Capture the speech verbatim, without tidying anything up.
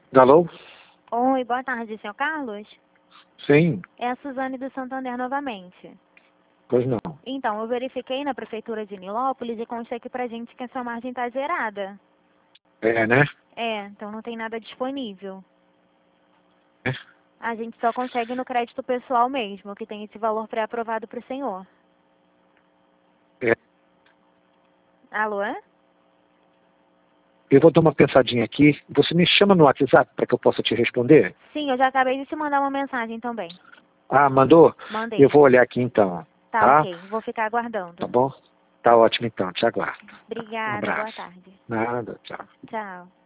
Alô? Oi, boa tarde, senhor Carlos? Sim, É a Suzane do Santander novamente. pois não. Então, eu verifiquei na prefeitura de Nilópolis e consta aqui pra gente que a sua margem tá zerada. É, né? É, então não tem nada disponível. É. A gente só consegue no crédito pessoal mesmo, que tem esse valor pré-aprovado pro senhor. É. Alô? Eu vou dar uma pensadinha aqui. Você me chama no WhatsApp para que eu possa te responder? Sim, eu já acabei de te mandar uma mensagem também. Ah, mandou? Mandei. Eu vou olhar aqui então. Tá, Tá? ok. Vou ficar aguardando. Tá bom? Tá ótimo então. Te aguardo. Um Obrigada, boa abraço. tarde. Nada, tchau. Tchau.